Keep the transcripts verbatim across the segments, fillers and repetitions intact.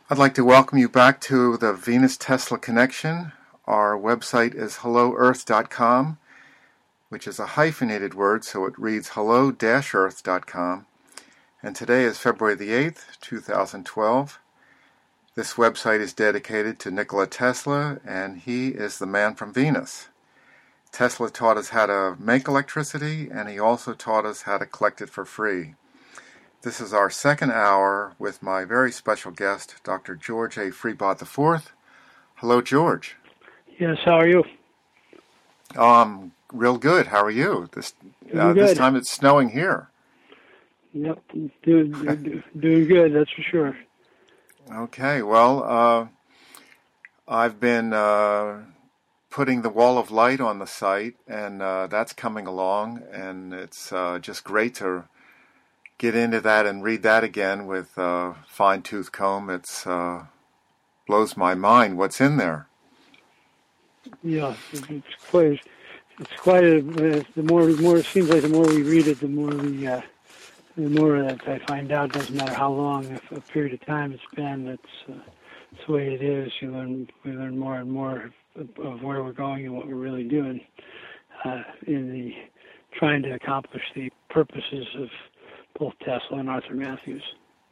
I'd like to welcome you back to the Venus Tesla Connection. Our website is hello earth dot com, which is a hyphenated word, so it reads hello earth dot com. And today is February the eighth, two thousand twelve. This website is dedicated to Nikola Tesla, and he is the man from Venus. Tesla taught us how to make electricity, and he also taught us how to collect it for free. This is our second hour with my very special guest, Doctor George A. Freibot the fourth. Hello, George. Yes, how are you? Um, real good. How are you? This uh, Doing good. this time it's snowing here. Yep, doing, doing doing good, that's for sure. Okay, well, uh, I've been uh, putting the wall of light on the site, and uh, that's coming along, and it's uh, just great to get into that and read that again with a fine-tooth comb. It's uh, blows my mind what's in there. Yeah, it's quite, it's quite a, uh, the more, the more it seems like the more we read it, the more we, uh, the more that I find out, doesn't matter how long a, a period of time it's been, that's, uh, that's the way it is. You learn, we learn more and more of, of where we're going and what we're really doing uh, in the, trying to accomplish the purposes of both Tesla and Arthur Matthews.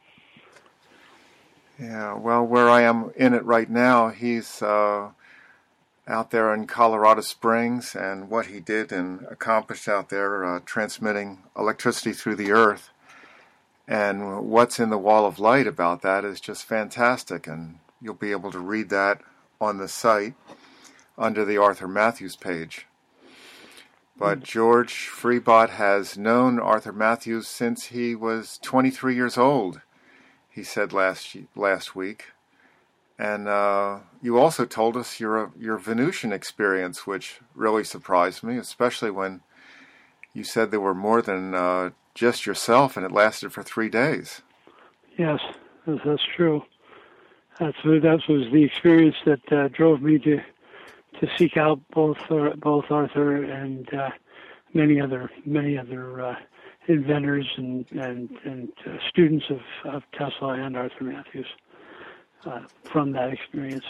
Yeah, well, where I am in it right now, he's uh, out there in Colorado Springs, and what he did and accomplished out there, uh, transmitting electricity through the earth, and what's in the wall of light about that is just fantastic, and you'll be able to read that on the site under the Arthur Matthews page. But George Freibot has known Arthur Matthews since he was twenty-three years old, he said last last week. And uh, you also told us your your Venusian experience, which really surprised me, especially when you said there were more than uh, just yourself, and it lasted for three days. Yes, that's true. That's that was the experience that uh, drove me to to seek out both uh, both Arthur and uh, many other many other uh, inventors and and and uh, students of, of Tesla and Arthur Matthews uh, from that experience.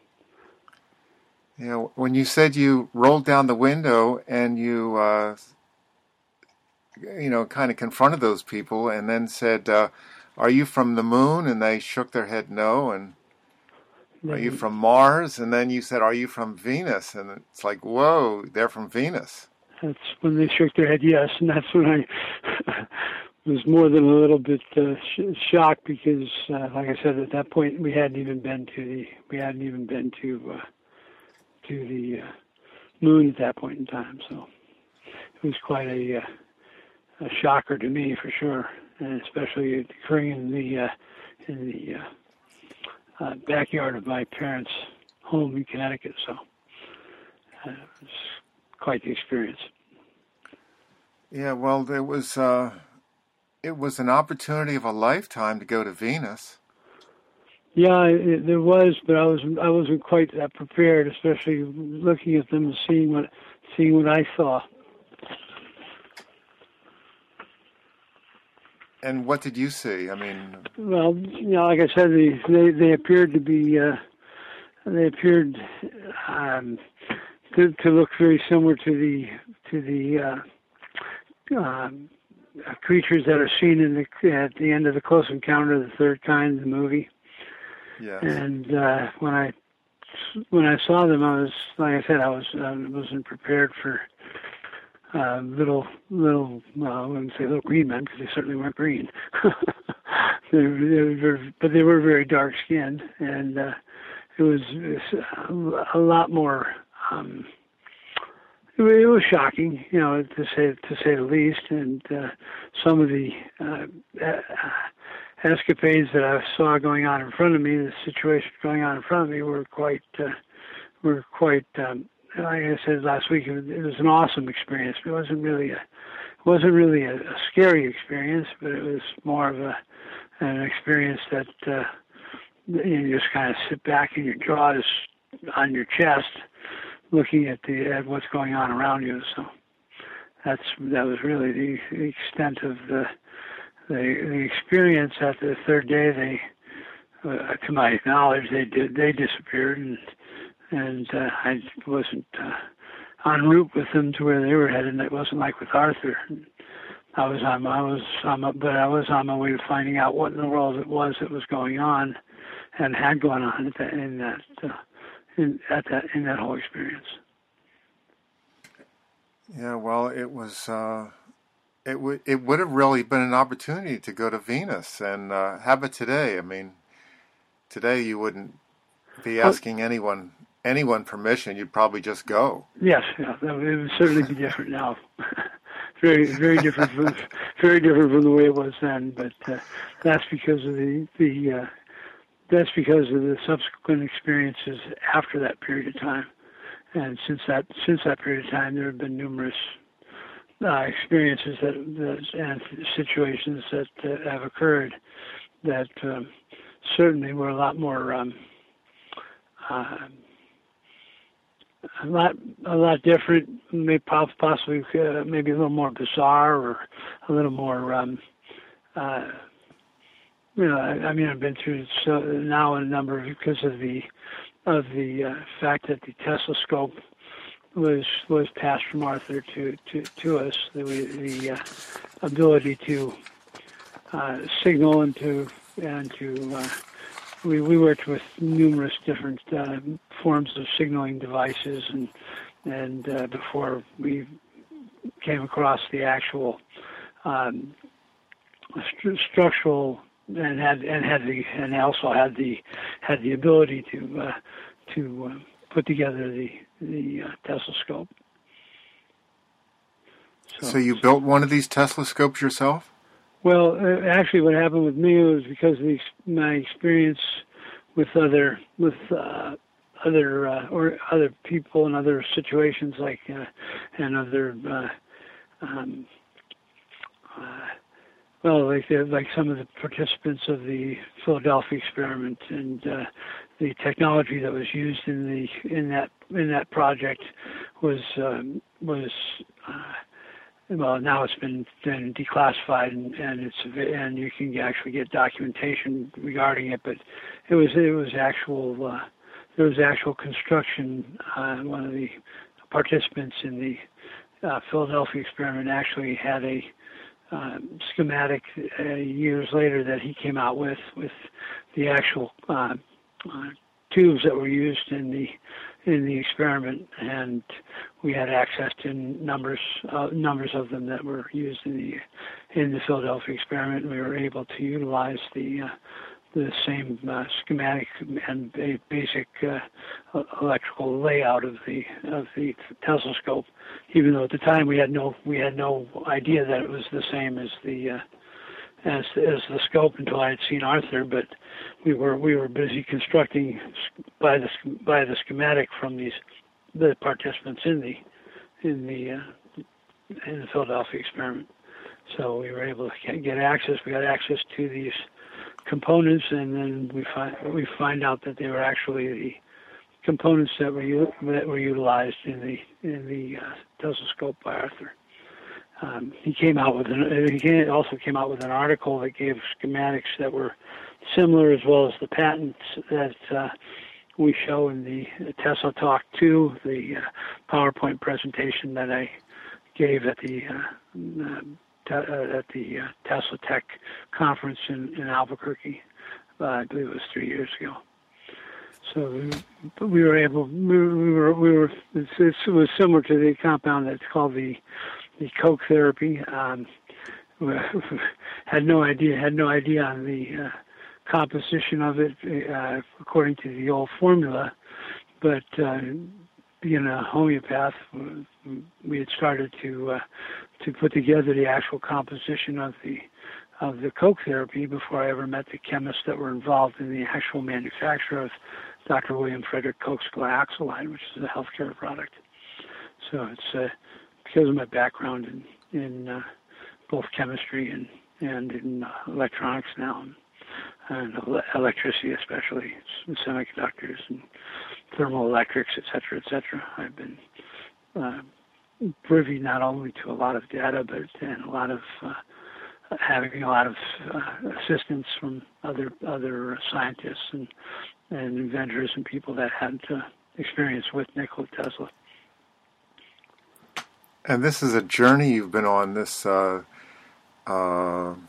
You know, when you said you rolled down the window and you uh, you know kind of confronted those people and then said, uh, "Are you from the moon?" and they shook their head no, and "Are you from Mars?" and then you said, "Are you from Venus?" and it's like, whoa, they're from Venus. That's when they shook their head yes, and that's when I was more than a little bit uh, sh- shocked because, uh, like I said, at that point we hadn't even been to the we hadn't even been to uh, to the uh, moon at that point in time. So it was quite a, uh, a shocker to me for sure, and especially occurring in the uh, in the uh, Uh, backyard of my parents' home in Connecticut, so uh, it was quite the experience. Yeah, well, there was uh, it was an opportunity of a lifetime to go to Venus. Yeah, it, there was, but I was I wasn't quite that prepared, especially looking at them and seeing what seeing what I saw. And what did you see? I mean, well, you know, like I said, they they, they appeared to be uh, they appeared um, to to look very similar to the to the uh, um, creatures that are seen in the at the end of the Close Encounter of the Third Kind, the movie. yes. And uh, when I when I saw them, I was like I said, I was I wasn't prepared for. Uh, little, little, well, I wouldn't say little green men because they certainly weren't green. they, were, they were, but they were very dark skinned, and uh, it, was, it was a lot more. Um, it, it was shocking, you know, to say to say the least. And uh, some of the uh, uh, escapades that I saw going on in front of me, the situation going on in front of me, were quite, uh, were quite. Um, Like I said last week, it was, it was an awesome experience. It wasn't really a, it wasn't really a, a scary experience, but it was more of a, an experience that uh, you just kind of sit back and your jaw is on your chest, looking at the at what's going on around you. So that's that was really the, the extent of the, the the experience. After the third day, they uh, to my knowledge, they did they disappeared, and and uh, I wasn't uh, en route with them to where they were headed. It wasn't like with Arthur. I was on I was on my, but I was on my way to finding out what in the world it was that was going on, and had gone on at that, in that uh, in at that in that whole experience. Yeah, well, it was. Uh, it would it would have really been an opportunity to go to Venus and uh, have it today. I mean, today you wouldn't be asking anyone anyone permission. You'd probably just go. Yes, yeah, it would certainly be different now. very very different from very different from the way it was then. But uh, that's because of the the uh, that's because of the subsequent experiences after that period of time. And since that since that period of time, there have been numerous uh, experiences that, that and situations that uh, have occurred that um, certainly were a lot more um, uh, a lot a lot different, maybe possibly uh, maybe a little more bizarre or a little more. Um, uh, you know, I, I mean, I've been through so now a number of, because of the of the uh, fact that the telescope was was passed from Arthur to to, to us, the the uh, ability to uh, signal and to and to uh, we we worked with numerous different uh, forms of signaling devices, and and uh, before we came across the actual um, st- structural. And had and had the and also had the had the ability to uh, to uh, put together the the uh, telescope. So, so you built one of these telescopes yourself? Well, uh, actually, what happened with me was because of the, my experience with other with uh, other uh, or other people and other situations, like uh, and other. Uh, um, uh, Well, like the, like some of the participants of the Philadelphia experiment, and uh, the technology that was used in the in that in that project was um, was uh, well, now it's been, been declassified, and, and it's and you can actually get documentation regarding it. But it was it was actual uh, there was actual construction. Uh, one of the participants in the uh, Philadelphia experiment actually had a Uh, schematic uh, years later that he came out with with the actual uh, uh, tubes that were used in the in the experiment, and we had access to numbers uh, numbers of them that were used in the in the Philadelphia experiment. We were able to utilize the uh, the same uh, schematic and a basic uh, electrical layout of the of the telescope, even though at the time we had no we had no idea that it was the same as the uh, as as the scope until I had seen Arthur. But we were we were busy constructing by the by the schematic from these the participants in the in the uh, in the Philadelphia experiment. So we were able to get access. We got access to these components, and then we find we find out that they were actually the components that were that were utilized in the in the uh, telescope by Arthur. Um, he came out with an, he also came out with an article that gave schematics that were similar, as well as the patents that uh, we show in the Tesla Talk two, the uh, PowerPoint presentation that I gave at the uh, uh, Uh, at the uh, Tesla Tech conference in, in Albuquerque, uh, I believe it was three years ago. So we, we were able, we, we were, we were. It was similar to the compound that's called the the Koch therapy. Um, we had no idea, had no idea on the uh, composition of it uh, according to the old formula, but uh, being a homeopath, we had started to uh, to put together the actual composition of the of the Koch therapy before I ever met the chemists that were involved in the actual manufacture of Doctor William Frederick Koch's glyoxolide, which is a healthcare product. So it's uh, because of my background in in uh, both chemistry and and in uh, electronics now, and electricity, especially semiconductors and thermoelectrics, et cetera, et cetera. I've been uh, privy not only to a lot of data, but and a lot of uh, having a lot of uh, assistance from other other scientists and, and inventors and people that had uh, experience with Nikola Tesla. And this is a journey you've been on, this uh, uh, uh,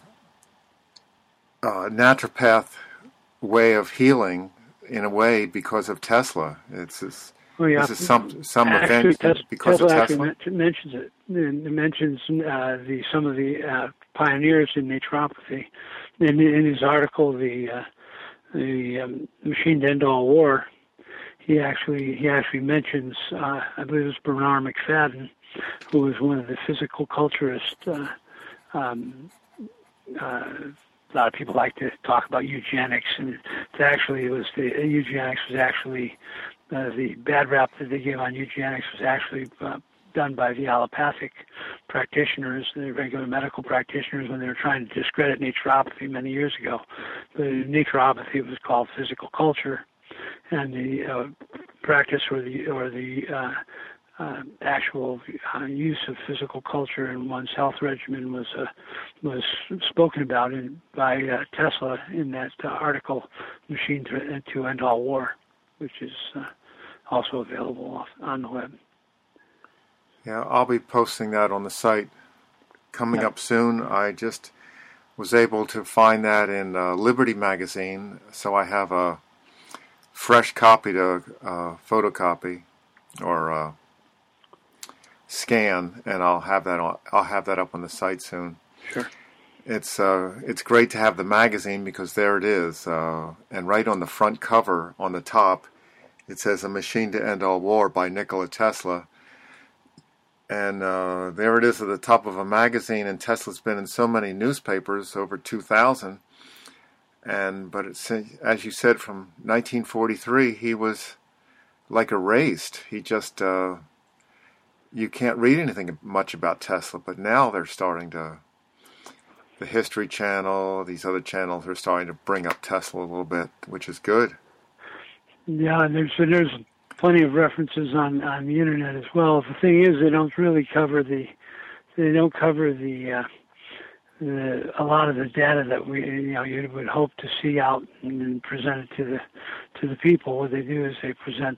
naturopath way of healing, in a way, because of Tesla. It's this, well, yeah. this is some some actually, event Tes- because Tesla of Tesla. actually mentions it. It mentions uh, the some of the uh, pioneers in naturopathy. In, in his article, the uh, the um, Machine to End All War, he actually he actually mentions uh, I believe it was Bernard McFadden, who was one of the physical culturists. Uh, um, uh, a lot of people like to talk about eugenics, and it actually was the eugenics was actually uh, the bad rap that they give on eugenics was actually uh, done by the allopathic practitioners, the regular medical practitioners, when they were trying to discredit naturopathy many years ago. The naturopathy was called physical culture, and the uh, practice or the or the uh, uh, actual uh, use of physical culture in one's health regimen was uh, was spoken about in, by uh, Tesla in that uh, article, Machine to, to End All War, which is uh, also available off, on the web. Yeah, I'll be posting that on the site coming Yeah. up soon. I just was able to find that in uh, Liberty Magazine, so I have a fresh copy to uh, photocopy or uh, scan, and I'll have that on, I'll have that up on the site soon. Sure. It's uh, it's great to have the magazine because there it is, uh, and right on the front cover on the top, it says "A Machine to End All War" by Nikola Tesla. And uh, there it is at the top of a magazine, and Tesla's been in so many newspapers, over two thousand. And but it's, as you said, from nineteen forty-three, he was like erased. He just uh, you can't read anything much about Tesla. But now they're starting to, the History Channel, these other channels are starting to bring up Tesla a little bit, which is good. Yeah, and there's there's plenty of references on, on the internet as well. The thing is, they don't really cover the they don't cover the, uh, the a lot of the data that we you know you would hope to see out and, and present it to the to the people. What they do is they present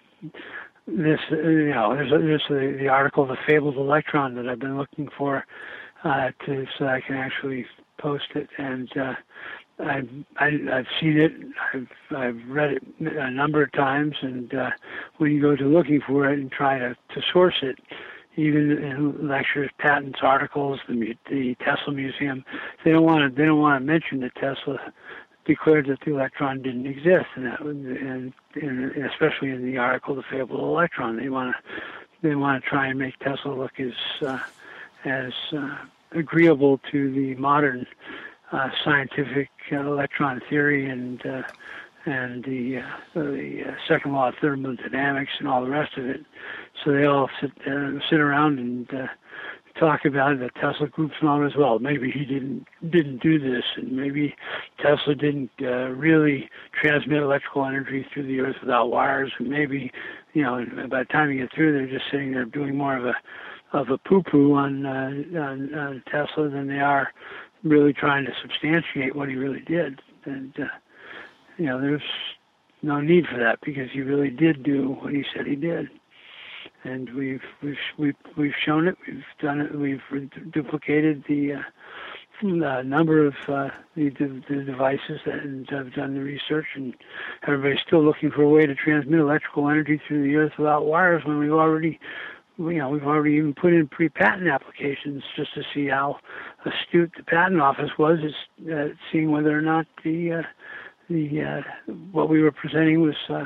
this you know there's there's the, the article, The Fabled Electron, that I've been looking for uh, to so I can actually post it, and uh, I've I, I've seen it. I've I've read it a number of times, and uh, when you go to looking for it and try to, to source it, even in lectures, patents, articles, the, the Tesla Museum, they don't want to they don't want to mention that Tesla declared that the electron didn't exist, and that and, and especially in the article, The Fabled Electron, they want to they want to try and make Tesla look as uh, as uh, agreeable to the modern Uh, scientific uh, electron theory and uh, and the uh, the uh, second law of thermodynamics and all the rest of it. So they all sit uh, sit around and uh, talk about it. The Tesla group's not as well. Maybe he didn't didn't do this, and maybe Tesla didn't uh, really transmit electrical energy through the earth without wires. And maybe you know by the time you get through, they're just sitting there doing more of a of a poo-poo on uh, on, on Tesla than they are really trying to substantiate what he really did. And, uh, you know, there's no need for that because he really did do what he said he did. And we've, we've, we've, we've shown it, we've done it, we've duplicated the, uh, the number of uh, the, the devices that, and have done the research, and everybody's still looking for a way to transmit electrical energy through the earth without wires when we've already you know, we've already even put in pre-patent applications just to see how astute the patent office was, is uh, seeing whether or not the uh, the uh, what we were presenting was uh,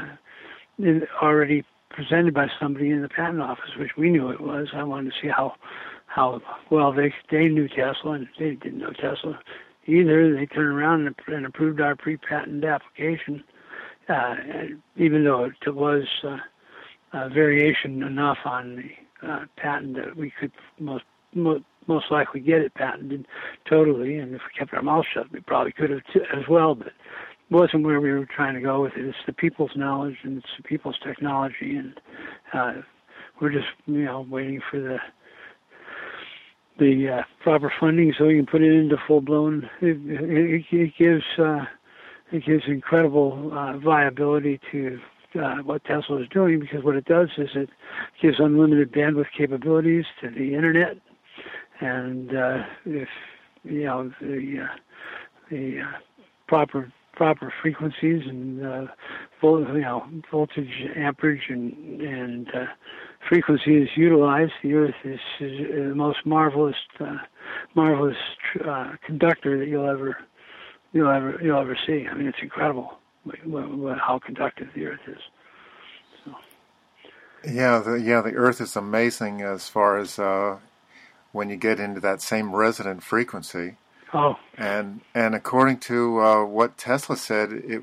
in, already presented by somebody in the patent office, which we knew it was. I wanted to see how how well they they knew Tesla, and they didn't know Tesla either. They turned around and, and approved our pre-patent application, uh, even though it was uh, uh, variation enough on the Uh, patent that we could most, most most likely get it patented totally, and if we kept our mouth shut, we probably could have t- as well. But it wasn't where we were trying to go with it. It's the people's knowledge and it's the people's technology, and uh, we're just you know waiting for the the uh, proper funding so we can put it into full blown. It, it, it gives uh, it gives incredible uh, viability to uh, what Tesla is doing, because what it does is it gives unlimited bandwidth capabilities to the internet, and uh, if you know the uh, the uh, proper proper frequencies and uh, vol- you know voltage, amperage, and and uh, frequency is utilized, the Earth is, is the most marvelous uh, marvelous uh, conductor that you'll ever you'll ever you'll ever see. I mean, it's incredible how conductive the Earth is. So. Yeah, the, yeah, the Earth is amazing as far as uh, when you get into that same resonant frequency. Oh. And and according to uh, what Tesla said, it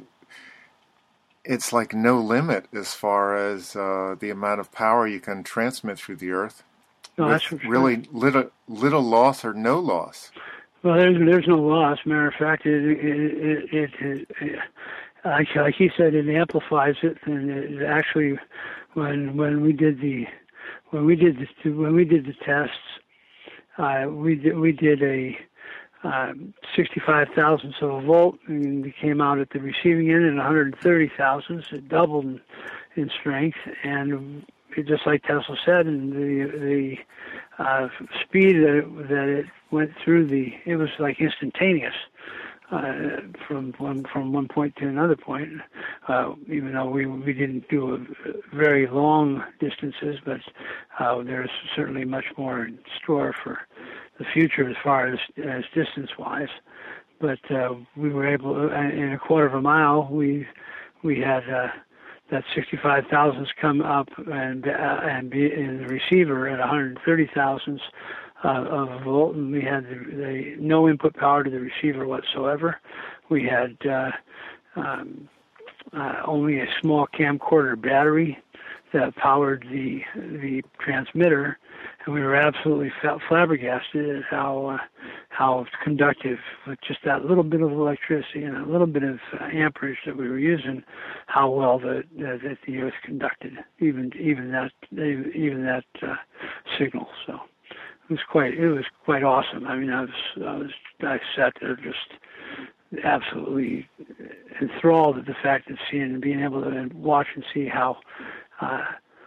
it's like no limit as far as uh, the amount of power you can transmit through the Earth. No, that's for sure. Really little little loss or no loss. Well, there's there's no loss. Matter of fact, it it it, it, it like, like he said, it amplifies it, and it actually, when when we did the when we did the when we did the tests, uh, we did we did a uh, sixty-five thousandths of a volt, and we came out at the receiving end at one hundred thirty thousandths. It doubled in, in strength, and it, just like Tesla said, and the the uh, speed that it, that it went through the, it was like instantaneous. Uh, from one from one point to another point, uh, even though we we didn't do a, very long distances, but uh, there's certainly much more in store for the future as far as as distance-wise. But uh, we were able, to, in a quarter of a mile, we we had uh, that sixty-five thousandths come up and uh, and be in the receiver at one hundred thirty thousandths. Uh, of a volt, and we had the, the no input power to the receiver whatsoever. We had uh, um, uh, only a small camcorder battery that powered the the transmitter, and we were absolutely flabbergasted at how uh, how conductive, with just that little bit of electricity and a little bit of uh, amperage that we were using, how well the uh, that the Earth conducted even even that even that uh, signal. So. It was quite. It was quite awesome. I mean, I was. I was. I sat there just absolutely enthralled at the fact of seeing and being able to watch and see how uh,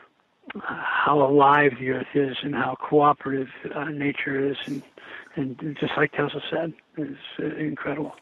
how alive the Earth is and how cooperative uh, nature is, and and just like Tesla said, it's uh, incredible.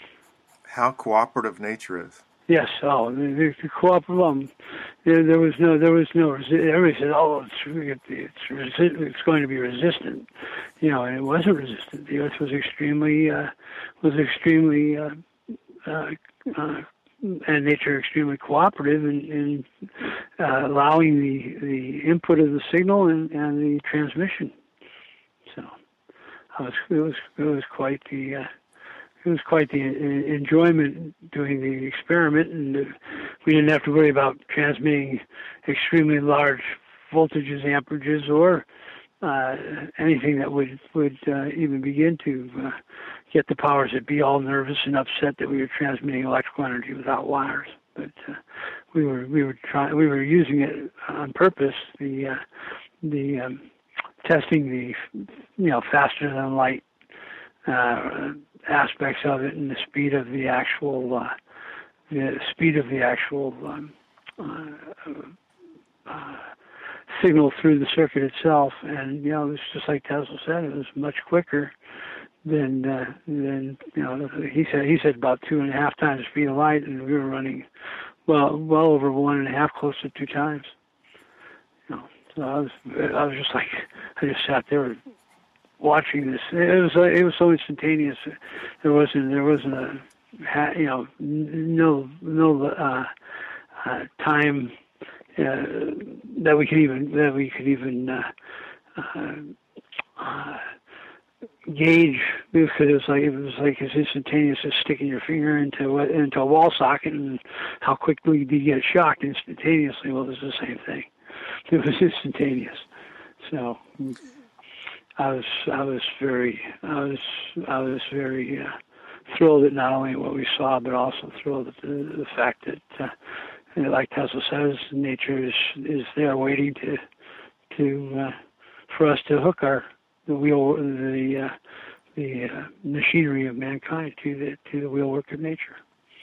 How cooperative nature is. Yes. Oh, the, the cooperative. Um, there, there was no. There was no. Everybody said, "Oh, it's it's it's going to be resistant," you know, and it wasn't resistant. The Earth was extremely uh, was extremely uh, uh, uh, and nature extremely cooperative in, in uh, allowing the the input of the signal and, and the transmission. So, I was it was it was quite the. Uh, It was quite the enjoyment doing the experiment, and we didn't have to worry about transmitting extremely large voltages, amperages, or uh, anything that would would uh, even begin to uh, get the powers that be all nervous and upset that we were transmitting electrical energy without wires. But uh, we were we were trying we were using it on purpose. The uh, the um, testing the you know faster than light. Uh, aspects of it and the speed of the actual uh, the speed of the actual um, uh, uh, signal through the circuit itself, and you know it was just like Tesla said, it was much quicker than uh, than you know he said he said about two and a half times the speed of light, and we were running well well over one and a half, close to two times. You know, so I was I was just like I just sat there watching this. It was uh, it was so instantaneous. There wasn't there wasn't a you know no no uh, uh, time uh, that we could even that we could even uh, uh, uh, gauge, because it was like it was like as instantaneous as sticking your finger into a, into a wall socket, and how quickly do you get shocked instantaneously? Well, it's the same thing. It was instantaneous. So. I was I was very I was I was very uh, thrilled at not only what we saw, but also thrilled at the, the fact that, uh, like Tesla says, nature is is there waiting to to uh, for us to hook our the wheel, the uh, the uh, machinery of mankind to the to the wheelwork of nature.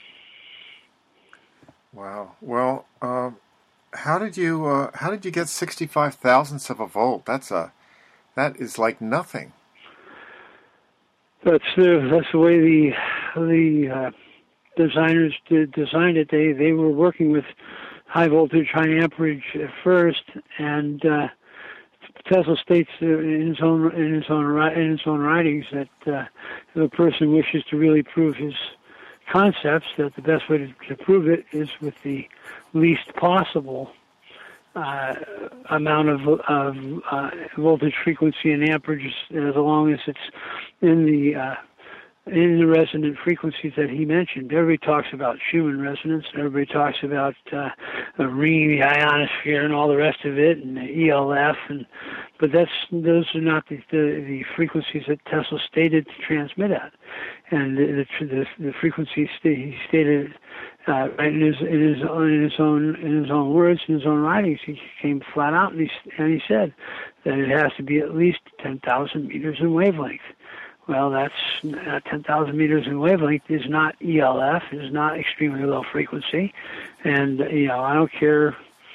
Wow. Well, uh, how did you uh, how did you get sixty-five thousandths of a volt? That's a that is like nothing. That's the that's the way the the uh, designers did, designed it. They they were working with high voltage, high amperage at first, and uh, Tesla states in his own in his own in his own writings that uh, if a person wishes to really prove his concepts, that the best way to, to prove it is with the least possible uh, amount of, of uh, voltage, frequency, and amperage, as long as it's in the uh, in the resonant frequencies that he mentioned. Everybody talks about Schumann resonance, and everybody talks about uh, the ringing the ionosphere and all the rest of it, and the E L F, and but that's those are not the the, the frequencies that Tesla stated to transmit at, and the the, the frequencies he stated uh, right in his in his in his own in his own words, in his own writings. He came flat out and he and he said that it has to be at least ten thousand meters in wavelength. Well, that's uh, ten thousand meters in wavelength is not E L F, is not extremely low frequency, and you know I don't care.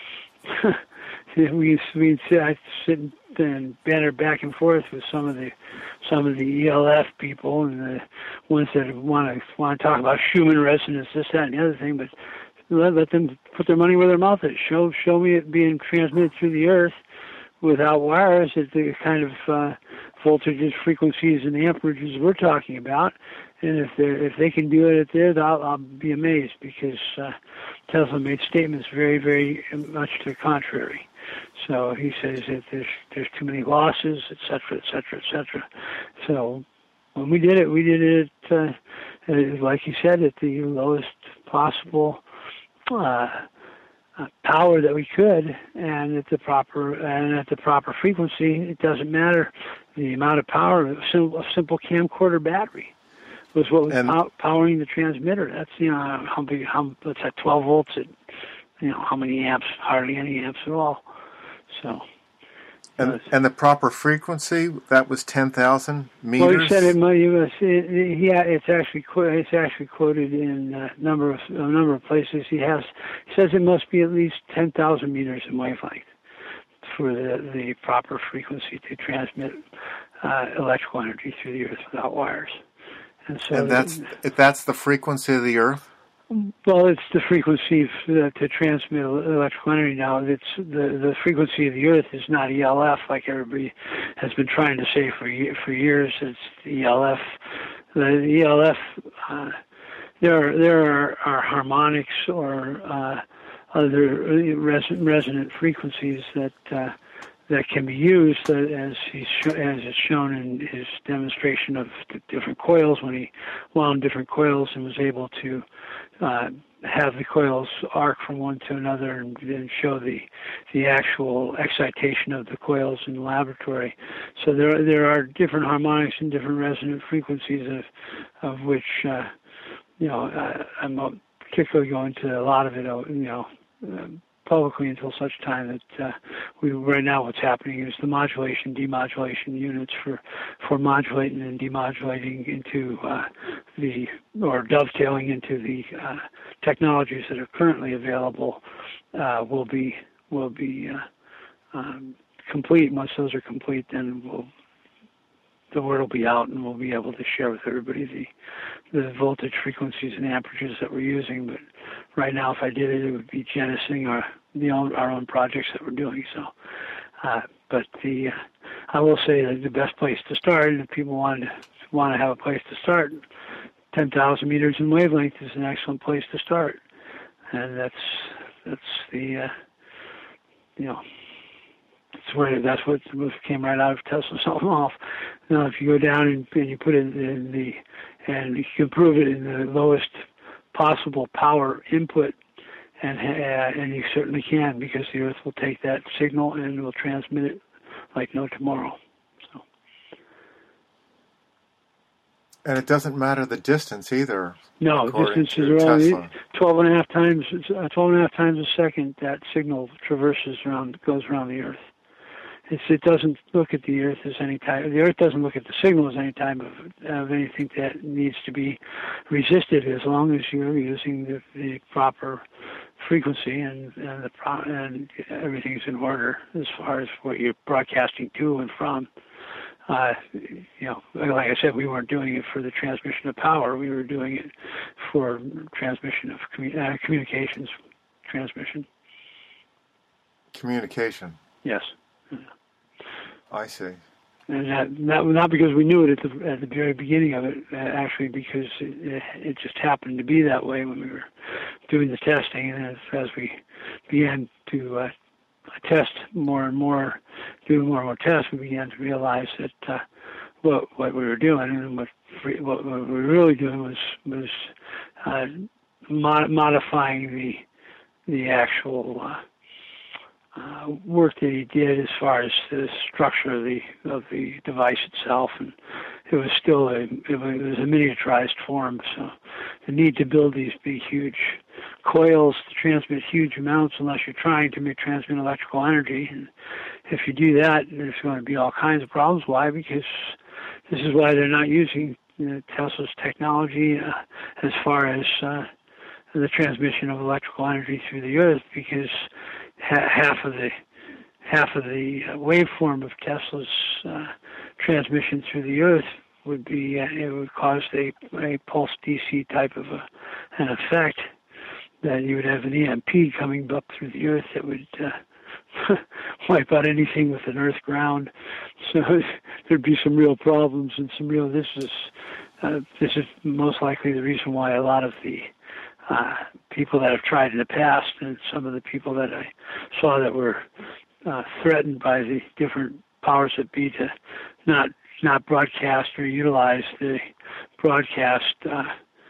we we I sit and banter back and forth with some of the some of the E L F people and the ones that want to want to talk about Schumann resonance, this, that, and the other thing, but let, let them put their money where their mouth is. Show show me it being transmitted through the earth without wires at the kind of uh, voltages, frequencies, and amperages we're talking about. And if they if they can do it at theirs, I'll, I'll be amazed, because uh, Tesla made statements very, very much to the contrary. So he says that there's there's too many losses, et cetera, et cetera, et cetera. So when we did it, we did it, uh, like he said, at the lowest possible uh, Uh, power that we could, and at the proper and at the proper frequency. It doesn't matter the amount of power. A simple, a simple camcorder battery was what was pow- powering the transmitter. That's you know how big how that's at twelve volts at you know how many amps? Hardly any amps at all. So. And, and the proper frequency, that was ten thousand meters? Well, he said it, yeah, it's actually it's actually quoted in a number of a number of places. He has he says it must be at least ten thousand meters in wavelength for the the proper frequency to transmit uh, electrical energy through the earth without wires. And so and that's if that's the frequency of the earth. Well, it's the frequency to, to transmit electrical energy now. It's the the frequency of the Earth is not E L F like everybody has been trying to say for for years. It's E L F. The E L F. Uh, there are there are, are harmonics or uh, other res- resonant frequencies that uh, that can be used, uh, as he's sh- as is shown in his demonstration of the different coils when he wound different coils and was able to uh, have the coils arc from one to another and then show the the actual excitation of the coils in the laboratory. So there there are different harmonics and different resonant frequencies of of which uh, you know uh, I'm not particularly going to a lot of it. You know. Uh, publicly until such time that uh, we right now what's happening is the modulation demodulation units for for modulating and demodulating into uh, the or dovetailing into the uh, technologies that are currently available uh, will be will be uh, um, complete. Once those are complete, then we'll the word will be out and we'll be able to share with everybody the the voltage frequencies and amperages that we're using. But right now, if I did it, it would be jettisoning our the own, our own projects that we're doing. So, uh, but the I will say that the best place to start, and if people want to want to have a place to start, ten thousand meters in wavelength is an excellent place to start, and that's that's the uh, you know. That's where that's what came right out of Tesla's own mouth. Now, if you go down and, and you put it in the, and you can prove it in the lowest possible power input, and uh, and you certainly can, because the Earth will take that signal and will transmit it like no tomorrow. So. And it doesn't matter the distance either. No, distances are only twelve and a half times, twelve and a half times a second that signal traverses around, goes around the Earth. it's, it doesn't look at the Earth as any type. The Earth doesn't look at the signal as any type of, of anything that needs to be resisted, as long as you're using the, the proper frequency and and the pro, and everything's in order as far as what you're broadcasting to and from. Uh, you know, like I said, we weren't doing it for the transmission of power. We were doing it for transmission of commu- uh, communications transmission. Communication. Yes. I see. And that, not, not because we knew it at the, at the very beginning of it, uh, actually because it, it just happened to be that way when we were doing the testing. And as, as we began to uh, test more and more, doing more and more tests, we began to realize that uh, what what we were doing and what what we were really doing was was uh, mod- modifying the the actual uh, uh, work that he did as far as the structure of the of the device itself, and it was still a it was a miniaturized form. So the need to build these big, huge coils to transmit huge amounts, unless you're trying to make, transmit electrical energy, and if you do that, there's going to be all kinds of problems. Why? Because this is why they're not using you know, Tesla's technology uh, as far as uh, the transmission of electrical energy through the Earth, because ha- half of the half of the uh, waveform of Tesla's uh, transmission through the Earth would be uh, it would cause a, a pulse D C type of a, an effect, that you would have an E M P coming up through the Earth that would uh, wipe out anything with an Earth ground. So there'd be some real problems and some real. This is uh, this is most likely the reason why a lot of the uh, people that have tried in the past, and some of the people that I saw that were uh, threatened by the different powers that be to not not broadcast or utilize the broadcast uh,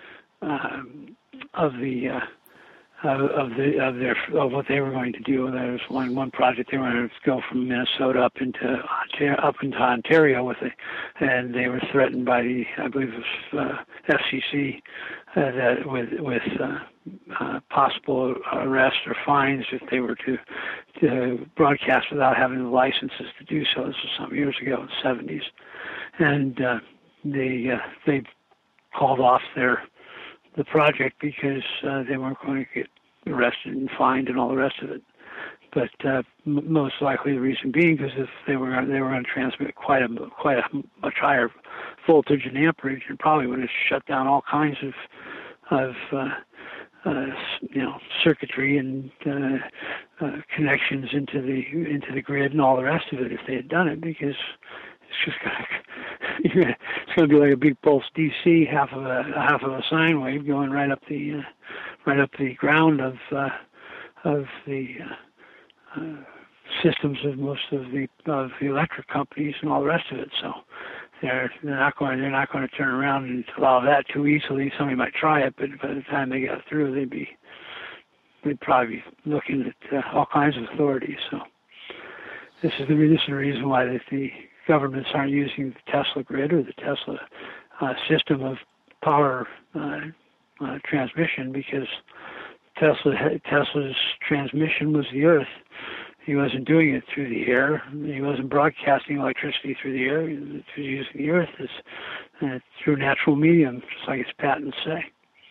um, of the uh, Of, of the of their of what they were going to do. There was one one project they were going to go from Minnesota up into Ontario, up into Ontario with it, and they were threatened by the I believe it was uh, F C C uh, that with with uh, uh, possible arrest or fines if they were to to broadcast without having the licenses to do so. This was some years ago in the seventies, and uh, they uh, they called off their the project because uh, they weren't going to get arrested and fined and all the rest of it. But uh, m- most likely the reason being because if they were they were going to transmit quite a quite a much higher voltage and amperage, and probably would have shut down all kinds of of uh, uh, you know circuitry and uh, uh, connections into the into the grid and all the rest of it if they had done it, because it's just going to it's going to be like a big pulse D C, half of a half of a sine wave going right up the uh, right up the ground of uh, of the uh, uh, systems of most of the of the electric companies and all the rest of it. So they're they're not going they're not going to turn around and allow that too easily. Somebody might try it, but by the time they got through, they'd be they'd probably be looking at uh, all kinds of authorities. So this is the this is the reason why the, the governments aren't using the Tesla grid or the Tesla uh, system of power uh, uh, transmission, because Tesla Tesla's transmission was the Earth. He wasn't doing it through the air. He wasn't broadcasting electricity through the air. He was using the Earth as, uh, through natural medium, just like its patents say.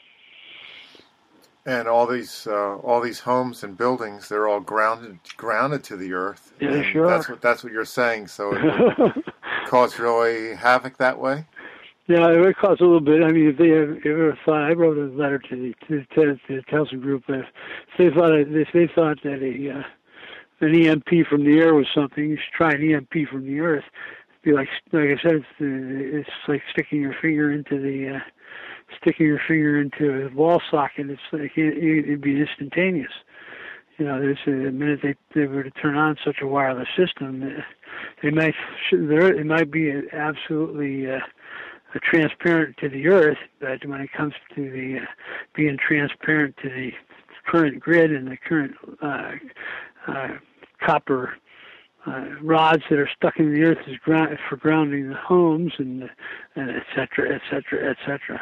And all these uh, all these homes and buildings, they're all grounded grounded to the Earth. Yeah, they and sure that's are. what that's what you're saying. So it would cause really havoc that way. Yeah, it would cause a little bit. I mean, if they ever thought, I wrote a letter to the to, to, to the Tesla group. If they thought if they thought that a uh, an E M P from the air was something, you should try an E M P from the Earth. It'd be like like I said, it's, it's like sticking your finger into the. Uh, sticking your finger into a wall socket, it's like it, it'd be instantaneous. You know, there's a, the minute they, they were to turn on such a wireless system, they might there it might be absolutely uh, transparent to the Earth, but when it comes to the uh, being transparent to the current grid and the current uh, uh, copper uh, rods that are stuck in the Earth is ground, for grounding the homes and and et cetera, et cetera, et cetera.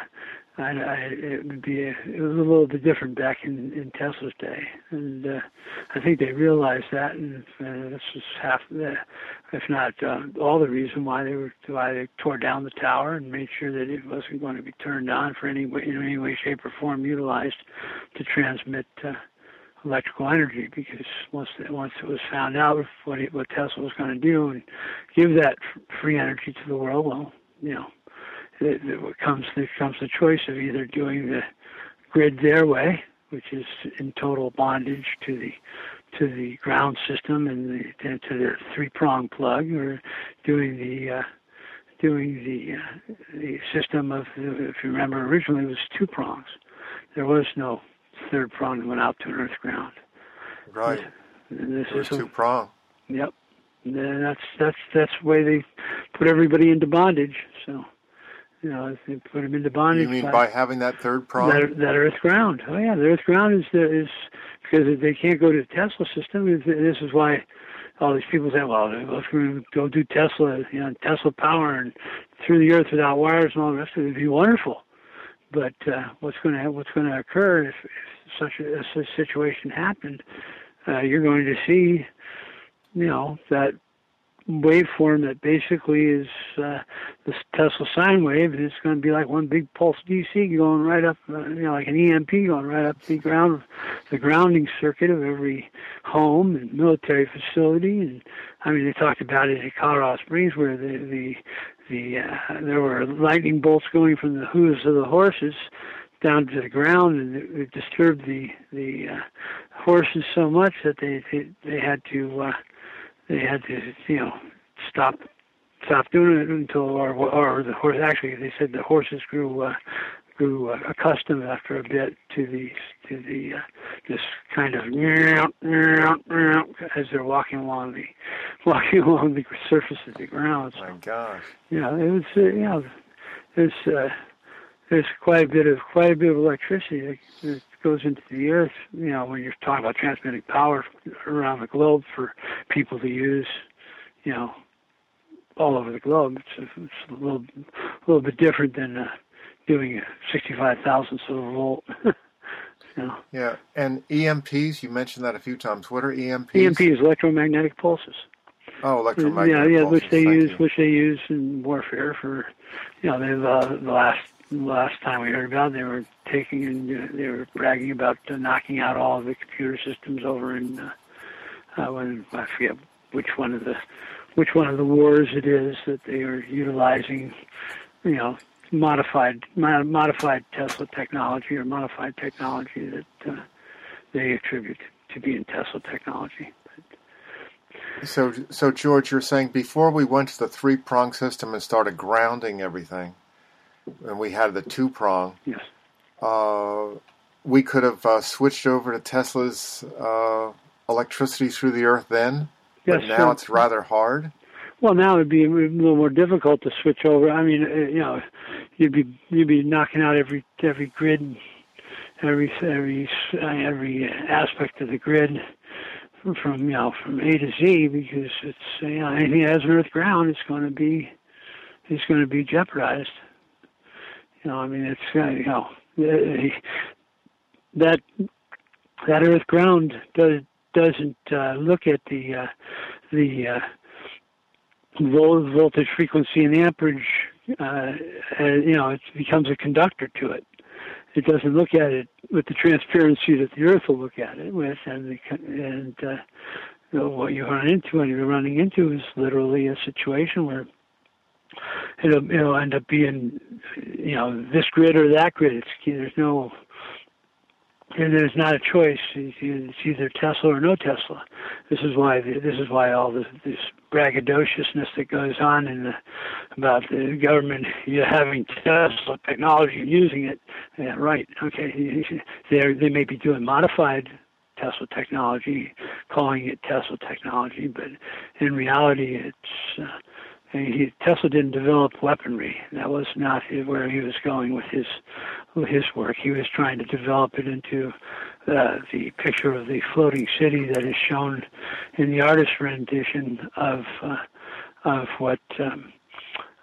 I, I, it would be a, it was a little bit different back in, in Tesla's day, and uh, I think they realized that, and uh, this was half the, if not uh, all the reason why they were why they tore down the tower and made sure that it wasn't going to be turned on for any way, in any way, shape, or form utilized to transmit uh, electrical energy. Because once once it was found out what it, what Tesla was going to do and give that free energy to the world, well, you know. It, it comes there comes the choice of either doing the grid their way, which is in total bondage to the to the ground system and the, to their three-prong plug, or doing the uh, doing the uh, the system of, if you remember, originally it was two prongs. There was no third prong that went out to an earth ground. Right. And this it was is two prong. Yep. And that's that's that's the way they put everybody into bondage. So. You know, they put them into bondage. You mean by, by having that third prong? That, that earth ground. Oh yeah, the earth ground is is because they can't go to the Tesla system. This is why all these people say, "Well, let's go do Tesla, you know, Tesla power and through the earth without wires and all the rest of it. It'd be wonderful." But uh, what's going to what's going to occur if, if such a, if such a situation happened? Uh, you're going to see, you know, that waveform that basically is uh, this Tesla sine wave, and it's going to be like one big pulse D C going right up, uh, you know, like an E M P going right up the ground, the grounding circuit of every home and military facility. And I mean, they talked about it in Colorado Springs, where the the the uh, there were lightning bolts going from the hooves of the horses down to the ground, and it, it disturbed the the uh, horses so much that they they, they had to. Uh, They had to, you know, stop, stop doing it until, or, or the horse. Actually, they said the horses grew, uh, grew uh, accustomed after a bit to the, to the, uh, this kind of as they're walking along the, walking along the surface of the ground. So, my gosh. Yeah, it was, uh, you know, there's, uh, there's quite a bit of, quite a bit of electricity that, that goes into the earth, you know, when you're talking about transmitting power around the globe for people to use, you know, all over the globe. It's a, it's a little, a little bit different than uh, doing a sixty-five thousandths of a volt. You know. Yeah, and E M Ps, you mentioned that a few times. What are E M Ps? E M P is electromagnetic pulses. Oh, electromagnetic yeah, yeah, pulses. which they Thank use, you. which they use in warfare for, you know, they've uh, the last. Last time we heard about it, they were taking and uh, they were bragging about uh, knocking out all of the computer systems over in uh, uh, when I forget which one of the which one of the wars it is that they are utilizing, you know, modified modified Tesla technology or modified technology that uh, they attribute to being Tesla technology. But, so, so George, you're saying before we went to the three-prong system and started grounding everything, and we had the two-prong, yes. uh, we could have uh, switched over to Tesla's uh, electricity through the earth then, yes, but now sure. it's rather hard? Well, now it'd be a little more difficult to switch over. I mean, you know, you'd be you'd be knocking out every every grid, every every every aspect of the grid from you know from A to Z, because it's you know anything that has an earth ground, it's going to be it's going to be jeopardized. You know, I mean, it's uh, you know that that earth ground does doesn't uh, look at the uh, the uh, voltage, frequency, and amperage. Uh, and, you know, it becomes a conductor to it. It doesn't look at it with the transparency that the earth will look at it with, and the, and uh, you know, what you run into when you're running into is literally a situation where it'll, it'll end up being, you know, this grid or that grid. It's, there's no, there's not a choice. It's either Tesla or no Tesla. This is why this is why all this, this braggadociousness that goes on in the, about the government you having Tesla technology and using it. Yeah, right. Okay, they they may be doing modified Tesla technology, calling it Tesla technology, but in reality, it's. Uh, He, Tesla didn't develop weaponry. That was not where he was going with his with his work. He was trying to develop it into uh, the picture of the floating city that is shown in the artist's rendition of uh, of what um,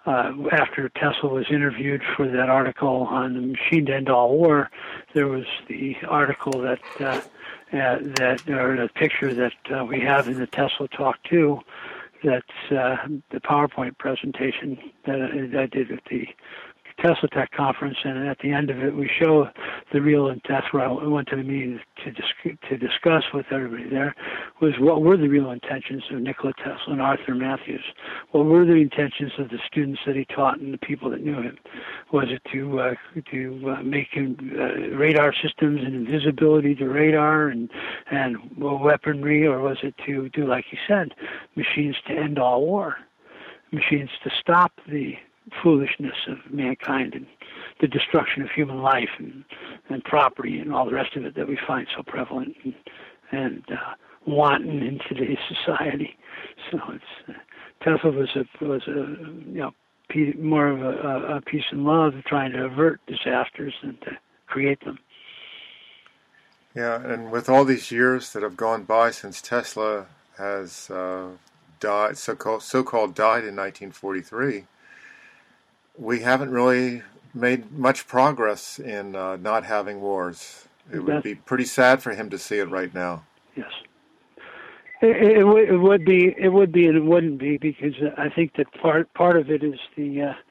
uh, after Tesla was interviewed for that article on the machine to end all war, there was the article that uh, uh, that or the picture that uh, we have in the Tesla Talk too. That's uh, the PowerPoint presentation that I, I did at the Tesla Tech conference, and at the end of it, we show the real, and that's where I went to the meeting to dis- to discuss with everybody there, was what were the real intentions of Nikola Tesla and Arthur Matthews? What were the intentions of the students that he taught and the people that knew him? Was it to uh, to uh, make him, uh, radar systems and invisibility to radar and and weaponry, or was it to do, like he said, machines to end all war, machines to stop the foolishness of mankind and the destruction of human life and, and property and all the rest of it that we find so prevalent and, and uh, wanton in today's society. So it's uh, Tesla was a was a you know pe- more of a, a peace and love, trying to avert disasters and to create them. Yeah, and with all these years that have gone by since Tesla has uh, died, so-called so-called died in nineteen forty-three. We haven't really made much progress in uh, not having wars. It would be pretty sad for him to see it right now. Yes, it, it, would, it would be. It would be, and it wouldn't be, because I think that part part of it is the uh,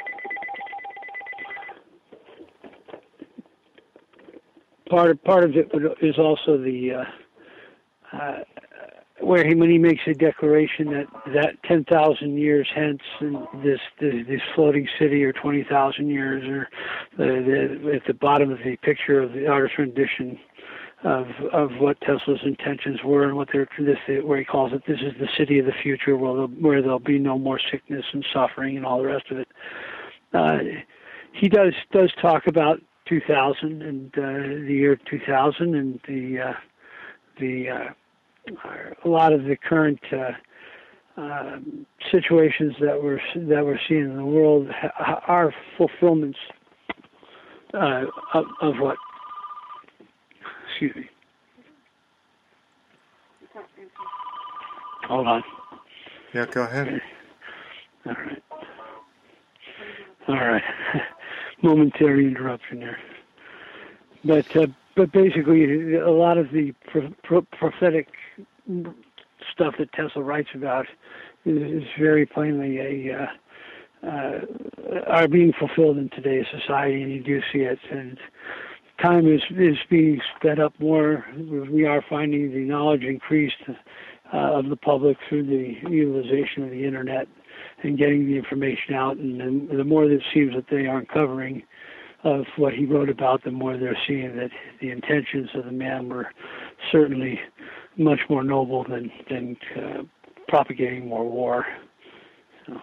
part of part of it is also the uh, uh, where he, when he makes a declaration that, that ten thousand years hence, and this, this this floating city, or twenty thousand years, or the, the, at the bottom of the picture of the artist's rendition of of what Tesla's intentions were, and what they're this, where he calls it, this is the city of the future, where there'll, where there'll be no more sickness and suffering and all the rest of it. Uh, he does does talk about two thousand and uh, the year two thousand, and the uh, the uh, a lot of the current uh, uh, situations that we're that we're seeing in the world ha- are fulfillments uh, of, of what. Excuse me. Hold on. Yeah, go ahead. All right. All right. Momentary interruption there. But uh, but basically, a lot of the pro- pro- prophetic stuff that Tesla writes about is, is very plainly a uh, uh, are being fulfilled in today's society, and you do see it. And time is is being sped up more. We are finding the knowledge increased uh, of the public through the utilization of the internet and getting the information out. And, and the more that it seems that they are uncovering of what he wrote about, the more they're seeing that the intentions of the man were certainly much more noble than than uh, propagating more war. So.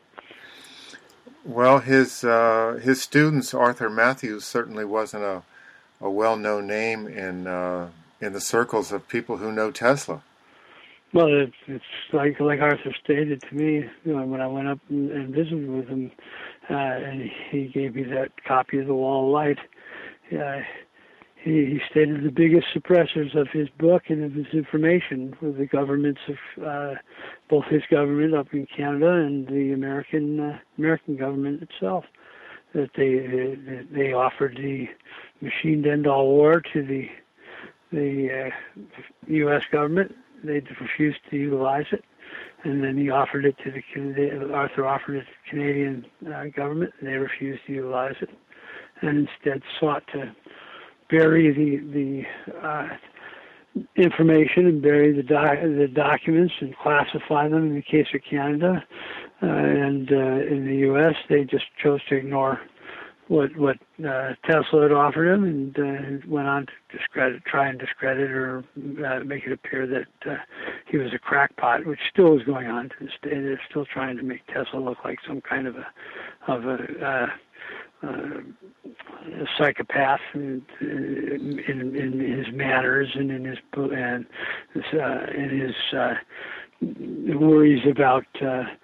Well, his uh, his students, Arthur Matthews, certainly wasn't a, a well-known name in uh, in the circles of people who know Tesla. Well, it's, it's like like Arthur stated to me, you know, when I went up and, and visited with him, uh, and he gave me that copy of The Wall of Light. Uh, he, he stated the biggest suppressors of his book and of his information were the governments of uh, both his government up in Canada and the American uh, American government itself. That they they, they offered the machine to end all war to the the uh, U S government. They refused to utilize it, and then he offered it to the Arthur offered it to the Canadian uh, government, and they refused to utilize it, and instead sought to bury the the uh, information and bury the doc- the documents and classify them. In the case of Canada uh, and uh, in the U S, they just chose to ignore what what uh, Tesla had offered him, and uh, went on to discredit, try and discredit or uh, make it appear that uh, he was a crackpot, which still is going on to this day. They're still trying to make Tesla look like some kind of a of a, uh, uh, a psychopath in, in, in his manners and in his and uh, in his uh, worries about. Uh,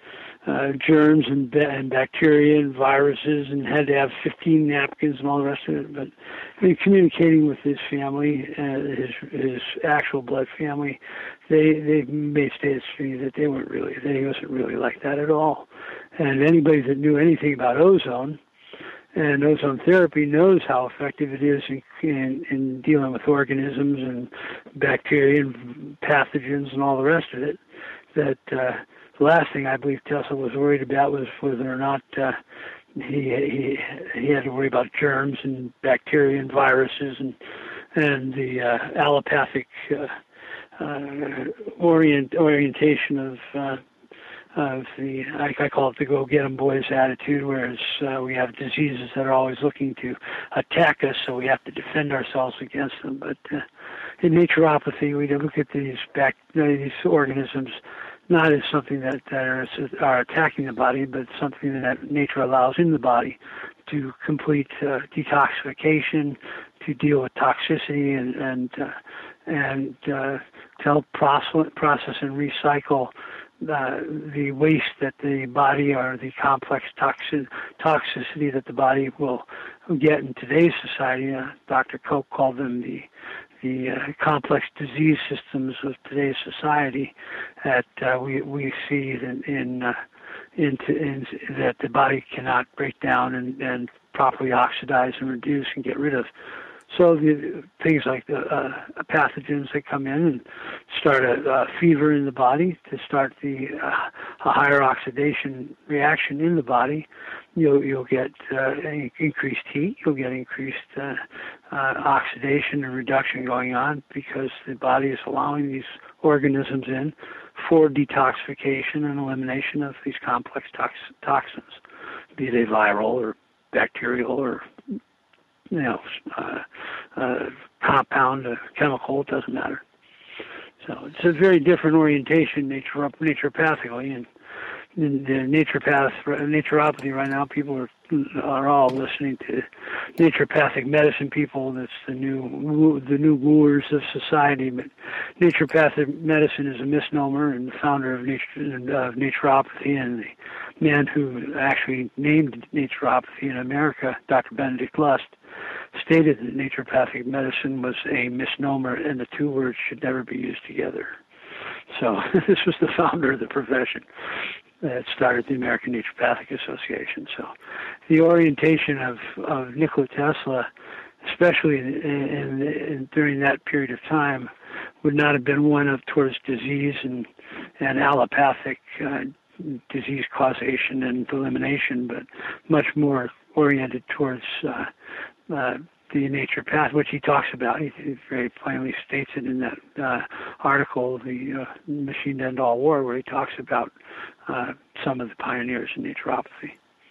uh, germs and, and bacteria and viruses, and had to have fifteen napkins and all the rest of it. But I mean, communicating with his family, uh, his his actual blood family, they they made statements to me that they weren't really that he wasn't really like that at all. And anybody that knew anything about ozone and ozone therapy knows how effective it is in, in, in dealing with organisms and bacteria and pathogens and all the rest of it. That uh, the last thing I believe Tesla was worried about was whether or not uh, he, he he had to worry about germs and bacteria and viruses and and the uh, allopathic uh, uh, orient orientation of uh, of the, I, I call it the go-get-em boys attitude, whereas uh, we have diseases that are always looking to attack us, so we have to defend ourselves against them. But uh, in naturopathy, we look at these back, these organisms not as something that, that are, are attacking the body, but something that nature allows in the body to complete uh, detoxification, to deal with toxicity, and and uh, and uh, to help process, process and recycle Uh, the waste that the body or the complex toxin, toxicity that the body will get in today's society. Uh, Doctor Koch called them the the uh, complex disease systems of today's society that uh, we we see in in, uh, in, in that the body cannot break down and, and properly oxidize and reduce and get rid of. So the things like the uh, pathogens that come in and start a, a fever in the body, to start the uh, a higher oxidation reaction in the body, you'll you'll get uh, increased heat, you'll get increased uh, uh, oxidation and reduction going on because the body is allowing these organisms in for detoxification and elimination of these complex tox- toxins, be they viral or bacterial or you know, uh, uh, compound, uh, chemical, it doesn't matter. So it's a very different orientation nature, naturopathically, and in the naturopath, naturopathy right now, people are are all listening to naturopathic medicine people. That's the new the new rulers of society. But naturopathic medicine is a misnomer, and the founder of nature of naturopathy and the man who actually named naturopathy in America, Doctor Benedict Lust, stated that naturopathic medicine was a misnomer and the two words should never be used together. So this was the founder of the profession that started the American Naturopathic Association. So the orientation of, of Nikola Tesla, especially in, in, in, during that period of time, would not have been one of towards disease and, and allopathic uh, disease causation and elimination, but much more oriented towards uh, uh, the naturopath, which he talks about. He, he very plainly states it in that uh, article, The uh, Machine to End All War, where he talks about uh, some of the pioneers in naturopathy.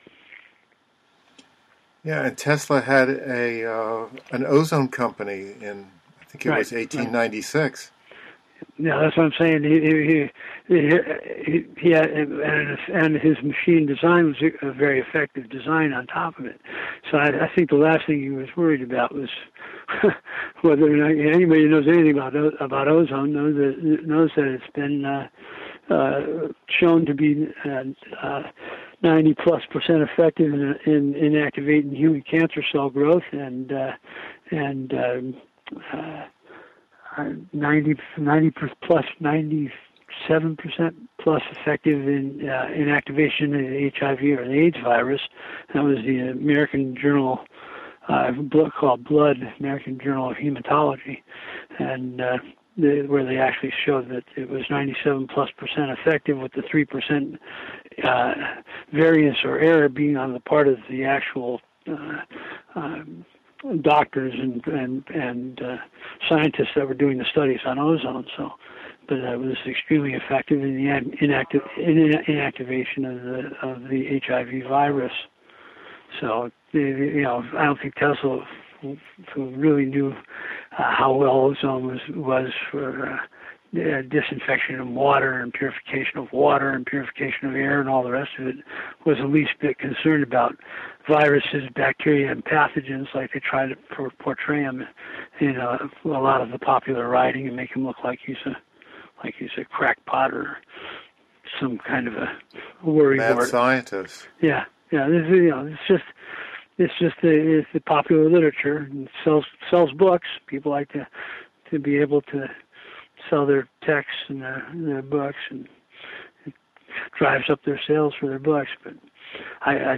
Yeah, and Tesla had a uh, an ozone company in, I think it right, was eighteen ninety-six. Right. Yeah, that's what I'm saying. He he he, he, he had, and, and his machine design was a very effective design on top of it. So I, I think the last thing he was worried about was whether or not anybody who knows anything about about ozone knows that knows that it's been uh, uh, shown to be uh, uh, ninety plus percent effective in, in inactivating human cancer cell growth and uh, and um, uh, ninety, ninety plus ninety-seven percent plus effective in uh, inactivation of the H I V or the AIDS virus. That was the American Journal uh, book called Blood, American Journal of Hematology, and uh, the, where they actually showed that it was ninety-seven plus percent effective, with the three percent uh, variance or error being on the part of the actual uh, um, doctors and and and uh, scientists that were doing the studies on ozone. So, but it was extremely effective in the inactive in inactivation of the of the H I V virus. So, you know, I don't think Tesla really knew uh, how well ozone was was for uh, uh, disinfection of water and purification of water and purification of air and all the rest of it. Was the least bit concerned about viruses, bacteria, and pathogens like they try to por- portray him in uh, a lot of the popular writing and make him look like he's a like he's a crackpot or some kind of a worry Mad word. scientist. Yeah, yeah. This is, you know, it's just it's just the it's the popular literature and sells sells books. People like to to be able to sell their texts and their, their books, and it drives up their sales for their books. But I, I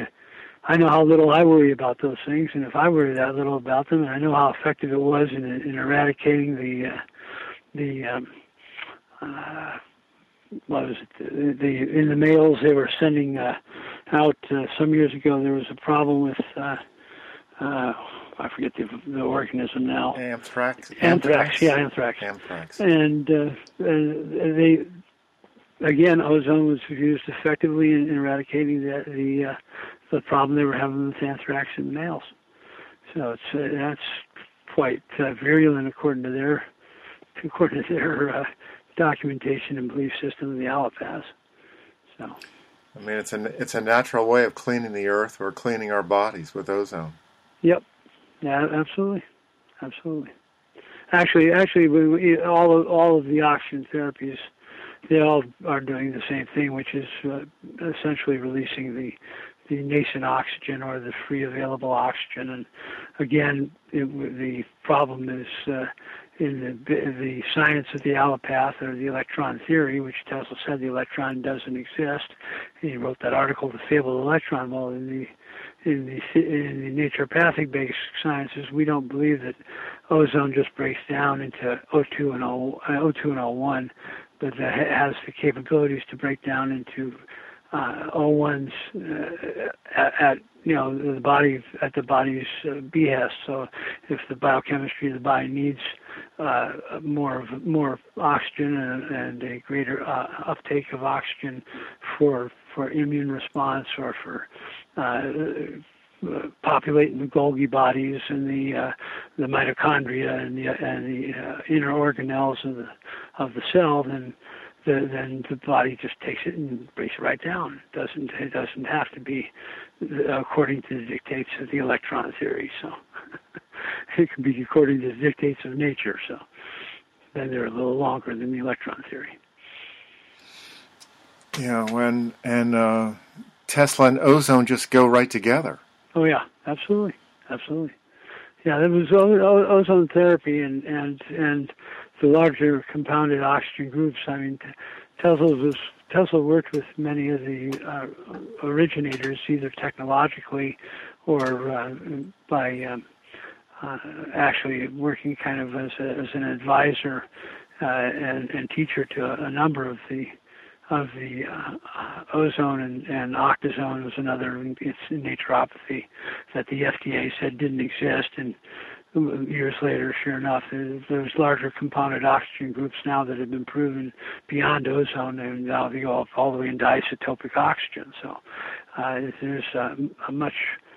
I know how little I worry about those things, and if I worry that little about them, and I know how effective it was in in eradicating the uh, the um, uh, what was it? The, the in the mails they were sending uh, out uh, some years ago. There was a problem with uh, uh, I forget the the organism now. Anthrax. Anthrax. Anthrax. Yeah, anthrax. Anthrax. And, uh, and they again, ozone was used effectively in, in eradicating the the, uh, the problem they were having with anthrax in the males. So it's uh, that's quite uh, virulent according to their according to their uh, documentation and belief system of the allopaths. So, I mean, it's a it's a natural way of cleaning the earth or cleaning our bodies with ozone. Yep. Yeah, absolutely, absolutely. Actually, actually, we, we, all of all of the oxygen therapies, they all are doing the same thing, which is uh, essentially releasing the the nascent oxygen or the free available oxygen. And again, it, the problem is uh, in the the science of the allopath or the electron theory, which Tesla said the electron doesn't exist. And he wrote that article, The Fable of the Electron. Well, in the in the in the naturopathic-based sciences, we don't believe that ozone just breaks down into O two and O two and O one, but that it has the capabilities to break down into uh, O ones uh, at, at you know the body at the body's uh, behest. So, if the biochemistry of the body needs uh, more of more oxygen and, and a greater uh, uptake of oxygen for for immune response or for uh, uh, populating the Golgi bodies and the uh, the mitochondria and the and the uh, inner organelles of the of the cell, then the, then the body just takes it and breaks it right down. It doesn't it doesn't have to be according to the dictates of the electron theory. So it can be according to the dictates of nature. So then they're a little longer than the electron theory. Yeah, when and uh, Tesla and ozone just go right together. Oh yeah, absolutely, absolutely. Yeah, there was o- o- ozone therapy and, and and the larger compounded oxygen groups. I mean, Tesla was Tesla worked with many of the uh, originators, either technologically or uh, by um, uh, actually working kind of as a, as an advisor uh, and, and teacher to a, a number of the of the uh, uh, ozone and, and octazone was another. It's in naturopathy that the F D A said didn't exist, and years later, sure enough, there's larger compounded oxygen groups now that have been proven beyond ozone, and now they go all the way into isotopic oxygen. So uh, there's uh, a much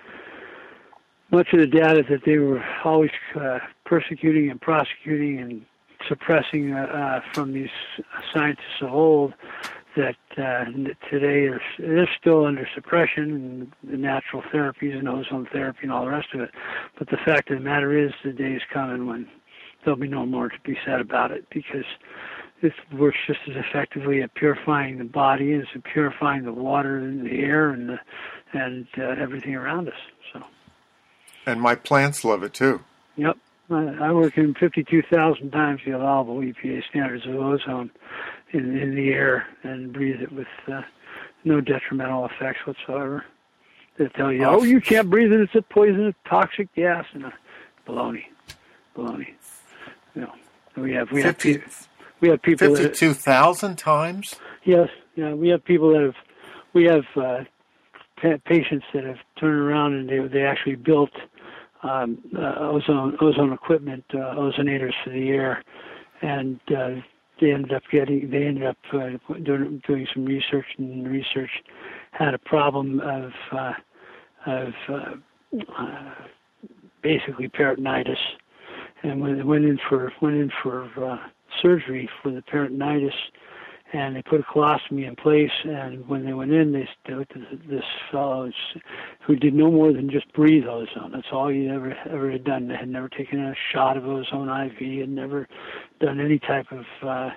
much of the data that they were always uh, persecuting and prosecuting and suppressing uh, uh, from these scientists of old, that uh, today is they're still under suppression, and the natural therapies and ozone therapy and all the rest of it. But the fact of the matter is, the day is coming when there'll be no more to be said about it, because it works just as effectively at purifying the body as at purifying the water and the air and the, and uh, everything around us. So. And my plants love it too. Yep. I work in fifty-two thousand times the allowable E P A standards of ozone in, in the air and breathe it with uh, no detrimental effects whatsoever. They tell you, oh, you can't breathe it, it's a poisonous, toxic gas. And uh, baloney, baloney. You know, we have we fifty, have pe- we have people fifty-two thousand times. Yes, yeah, we have people that have we have uh, pa- patients that have turned around and they they actually built. Um, uh, ozone ozone equipment, uh, ozonators for the air, and uh, they ended up getting they ended up uh, doing, doing some research, and the research had a problem of uh, of uh, uh, basically peritonitis, and when they went in for went in for uh, surgery for the peritonitis, and they put a colostomy in place, and when they went in, they this fellow who did no more than just breathe ozone. That's all he ever ever had done. They had never taken a shot of ozone I V, had never done any type of uh,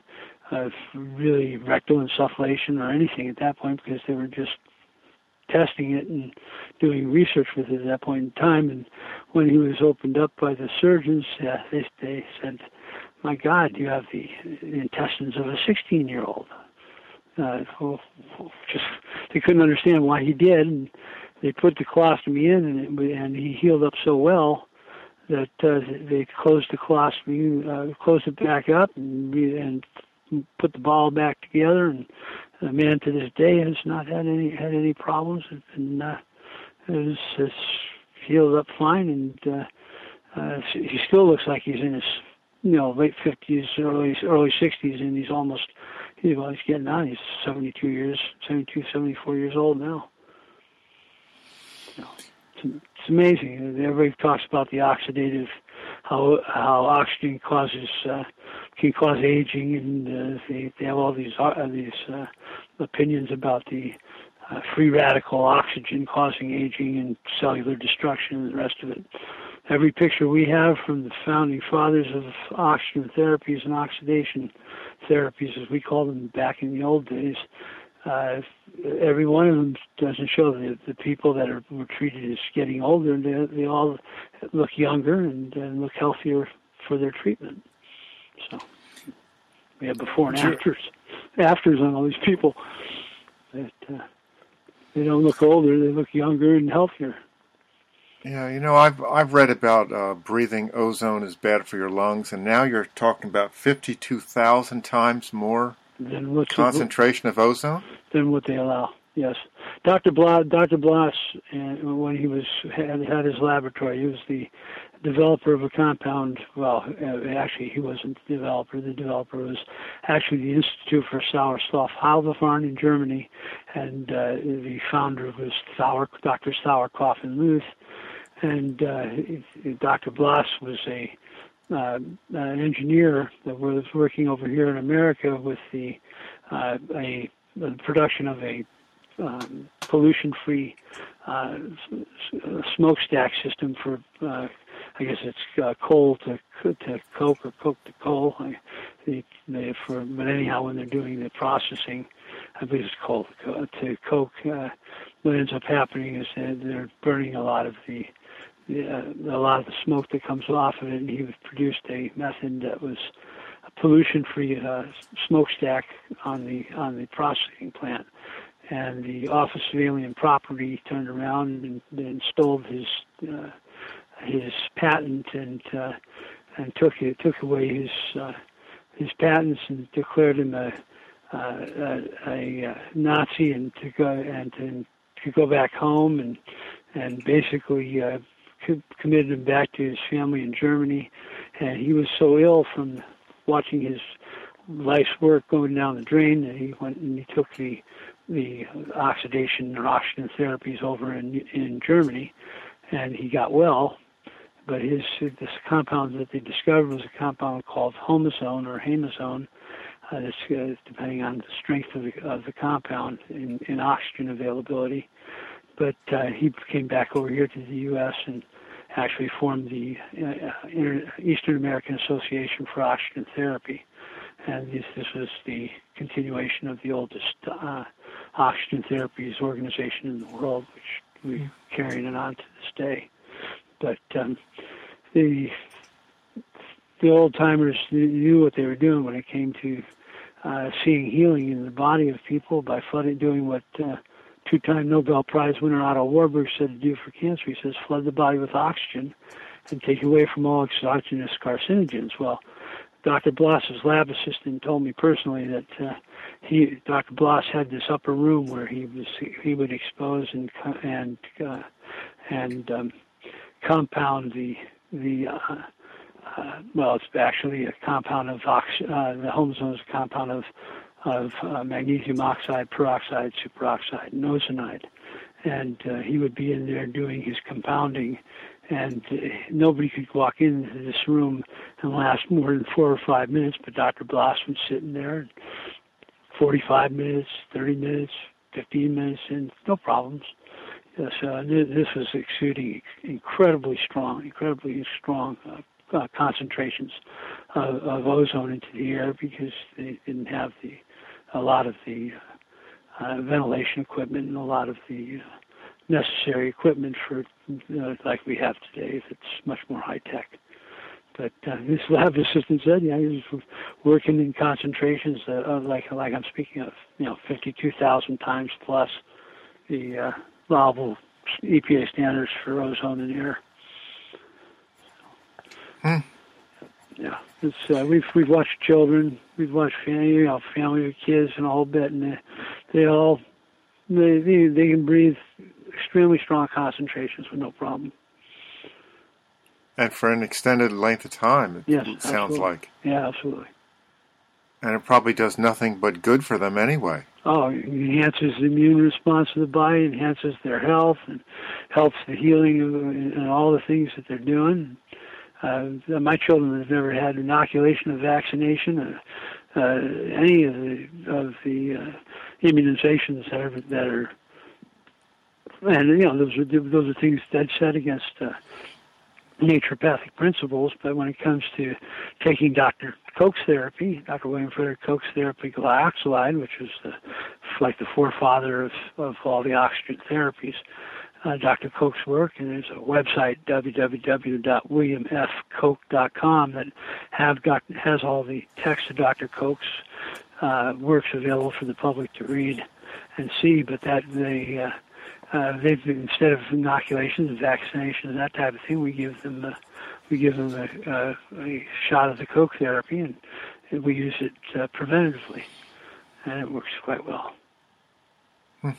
of really rectal insufflation or anything at that point, because they were just testing it and doing research with it at that point in time. And when he was opened up by the surgeons, uh, they, they said, "My God, you have the, the intestines of a sixteen-year-old." Uh, well, just they couldn't understand why he did, and they put the colostomy in, and, it, and he healed up so well that uh, they closed the colostomy, uh, closed it back up, and, and put the ball back together. And the man to this day has not had any had any problems, and uh, is, is healed up fine, and uh, uh, he still looks like he's in his you know late fifties, early early sixties, and he's almost you know he's getting on. He's seventy-two years, seventy-two, seventy-four years old now. You know, it's, it's amazing. Everybody talks about the oxidative, how how oxygen causes uh, can cause aging, and uh, they they have all these uh, these uh, opinions about the uh, free radical oxygen causing aging and cellular destruction and the rest of it. Every picture we have from the founding fathers of oxygen therapies and oxidation therapies, as we called them back in the old days, uh, every one of them doesn't show the, the people that are were treated as getting older. They, they all look younger and, and look healthier for their treatment. So we have before and afters, afters on all these people. That uh, they don't look older; they look younger and healthier. Yeah, you know, I've I've read about uh, breathing ozone is bad for your lungs, and now you're talking about fifty-two thousand times more than what's concentration of ozone than what they allow. Yes, Doctor Blas, Doctor Blas, and when he was had, had his laboratory, he was the developer of a compound. Well, actually, he wasn't the developer. The developer was actually the Institute for Sauerstoff Heilverfahren in Germany, and uh, the founder was Sauer, Doctor Sauerkopf in Luth. And uh, Doctor Blas was a uh, an engineer that was working over here in America with the uh, a the production of a um, pollution-free uh, smokestack system for uh, I guess it's uh, coal to to coke or coke to coal. I, they, they, for but anyhow, when they're doing the processing, I believe it's coal to, to coke. Uh, what ends up happening is that they're burning a lot of the Uh, a lot of the smoke that comes off of it, and he produced a method that was a pollution-free uh, smokestack on the on the processing plant. And the Office of Alien Property turned around and, and stole his uh, his patent and uh, and took it took away his uh, his patents and declared him a a, a, a Nazi and to go and to, to go back home and and basically. Uh, committed him back to his family in Germany, and he was so ill from watching his life's work going down the drain that he went and he took the the oxidation or oxygen therapies over in in Germany, and he got well. But his this compound that they discovered was a compound called homazone or hamazone. Uh, that's uh, depending on the strength of the of the compound in, in oxygen availability. But uh, he came back over here to the U S and actually formed the uh, Eastern American Association for Oxygen Therapy. And this, this was the continuation of the oldest uh, oxygen therapies organization in the world, which we're carrying it on to this day. But um, the the old-timers knew what they were doing when it came to uh, seeing healing in the body of people by flooding, doing what uh, two-time Nobel Prize winner Otto Warburg said to do for cancer. He says, flood the body with oxygen and take away from all exogenous carcinogens. Well, Doctor Blas's lab assistant told me personally that uh, he, Doctor Blas had this upper room where he was he would expose and and uh, and um, compound the the uh, uh, well, it's actually a compound of ox- uh, the homazone is a compound of of uh, magnesium oxide, peroxide, superoxide, and ozonide. And uh, he would be in there doing his compounding, and uh, nobody could walk into this room and last more than four or five minutes, but Doctor Blas was sitting there, forty-five minutes, thirty minutes, fifteen minutes, and no problems. Yes, uh, this was exuding incredibly strong, incredibly strong uh, uh, concentrations of, of ozone into the air because they didn't have the a lot of the uh, ventilation equipment and a lot of the uh, necessary equipment for uh, like we have today. That's much more high tech. But uh, this lab assistant said, yeah, he was working in concentrations that, uh, like like I'm speaking of, you know, fifty-two thousand times plus the uh, allowable E P A standards for ozone in the air. Hmm. Yeah, it's uh, we've we've watched children, we've watched family, you know, family with kids and a whole bit, and they, they all they, they they can breathe extremely strong concentrations with no problem. And for an extended length of time, it yes, sounds absolutely. like. Yeah, absolutely. And it probably does nothing but good for them anyway. Oh, it enhances the immune response of the body, enhances their health, and helps the healing of, and all the things that they're doing. Uh, my children have never had inoculation or vaccination, uh, uh, any of the of the uh, immunizations that are, that are, and you know those are those are things dead set against uh, naturopathic principles. But when it comes to taking Doctor Koch's therapy, Doctor William Frederick Koch's therapy, glyoxylide, which is the, like the forefather of, of all the oxygen therapies. Uh, Doctor Koch's work, and there's a website, w w w dot william f koch dot com, that have got, has all the text of Doctor Koch's uh, works available for the public to read and see. But that they, uh, uh, they've instead of inoculations, vaccinations, that type of thing, we give them uh, we give them a, uh, a shot of the Koch therapy, and, and we use it uh, preventatively, and it works quite well. Hmm.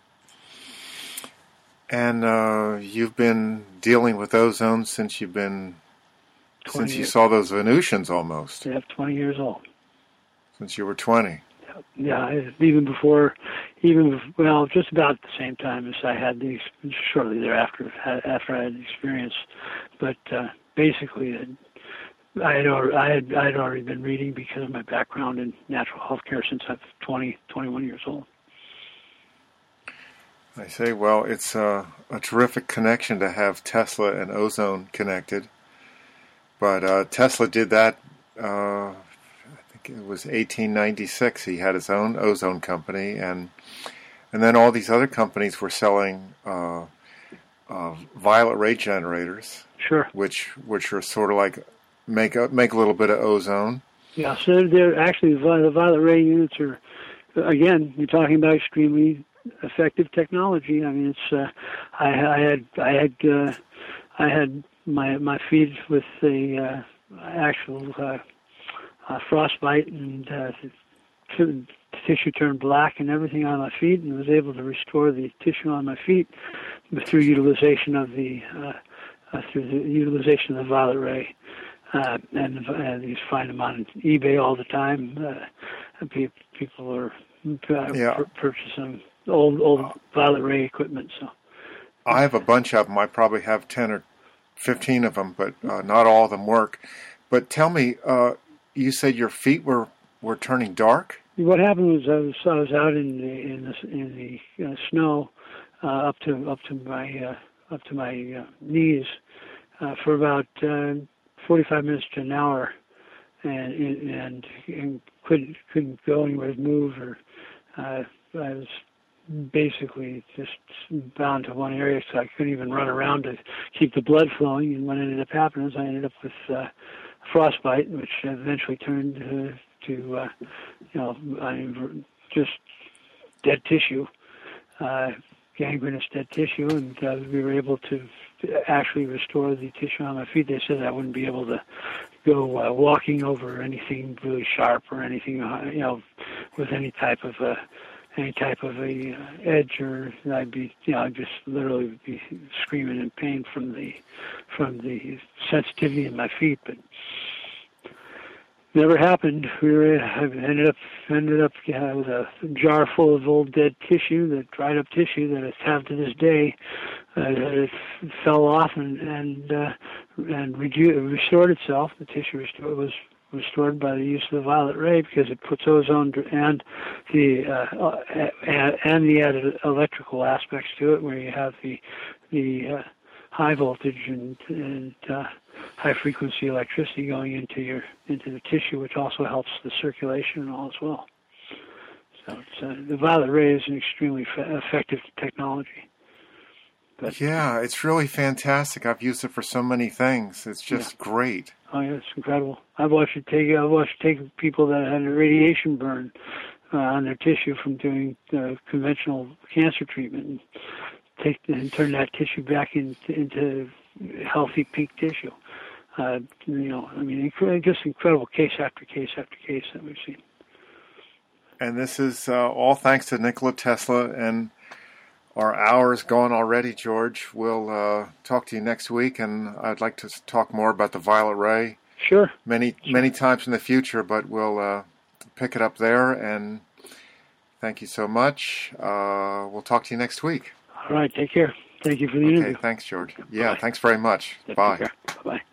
And uh, you've been dealing with ozone since you've been, since you years. saw those Venusians almost. Yeah, twenty years old. Since you were twenty. Yeah, even before, even, well, just about at the same time as I had the, shortly thereafter, after I had the experience. But uh, basically, I had, already, I, had, I had already been reading because of my background in natural health care since I was twenty, twenty-one years old. I say, well, it's a, a terrific connection to have Tesla and ozone connected. But uh, Tesla did that, uh, I think it was eighteen ninety-six. He had his own ozone company. And and then all these other companies were selling uh, uh, violet ray generators. Sure. Which which are sort of like make a, make a little bit of ozone. Yeah, so they're, they're actually, the violet ray units are, again, you're talking about extremely effective technology. I mean, it's uh, I, I had I had uh, I had my my feet with the uh, actual uh, uh, frostbite, and uh, the tissue turned black and everything on my feet, and was able to restore the tissue on my feet through utilization of the uh, uh, through the utilization of the violet ray. Uh, and, and you find them on eBay all the time. Uh, and pe- people are uh, yeah. pur- purchasing old old violet ray equipment. So I have a bunch of them. I probably have ten or fifteen of them, but uh, not all of them work. But tell me, uh, you said your feet were, were turning dark? What happened was I was I was out in the in the, in the uh, snow uh, up to up to my uh, up to my uh, knees uh, for about uh, forty-five minutes to an hour, and and, and couldn't couldn't go anywhere to move, or uh, I was basically just bound to one area, so I couldn't even run around to keep the blood flowing. And what ended up happening is I ended up with uh, frostbite, which eventually turned uh, to uh, you know I mean, just dead tissue, uh, gangrenous dead tissue, and uh, we were able to actually restore the tissue on my feet. They said I wouldn't be able to go uh, walking over anything really sharp or anything, uh, you know, with any type of uh, any type of a uh, edge, or I'd be, you know, I'd just literally would be screaming in pain from the from the sensitivity in my feet. But never happened. We were I ended up ended up uh, with a jar full of old dead tissue, that dried up tissue that I have to this day. Uh, it fell off and and uh, and reju- restored itself. The tissue restored, was restored by the use of the violet ray, because it puts ozone and the uh, and, and the added electrical aspects to it, where you have the the uh, high voltage and, and uh, high frequency electricity going into your into the tissue, which also helps the circulation and all as well. So it's, uh, the violet ray is an extremely fa- effective technology. But, yeah, it's really fantastic. I've used it for so many things. It's just yeah. great. Oh yeah, it's incredible. I've watched it take I've watched it take people that had a radiation burn uh, on their tissue from doing uh, conventional cancer treatment and take and turn that tissue back in, into healthy peak tissue. Uh, you know, I mean, inc- just incredible case after case after case that we've seen. And this is uh, all thanks to Nikola Tesla. And our hour is gone already, George. We'll uh, talk to you next week, and I'd like to talk more about the violet ray. Sure. Many, sure. many times in the future, but we'll uh, pick it up there. And thank you so much. Uh, we'll talk to you next week. All right. Take care. Thank you for the okay, interview. Thanks, George. Yeah, Bye. thanks very much. Take Bye. care. Bye-bye.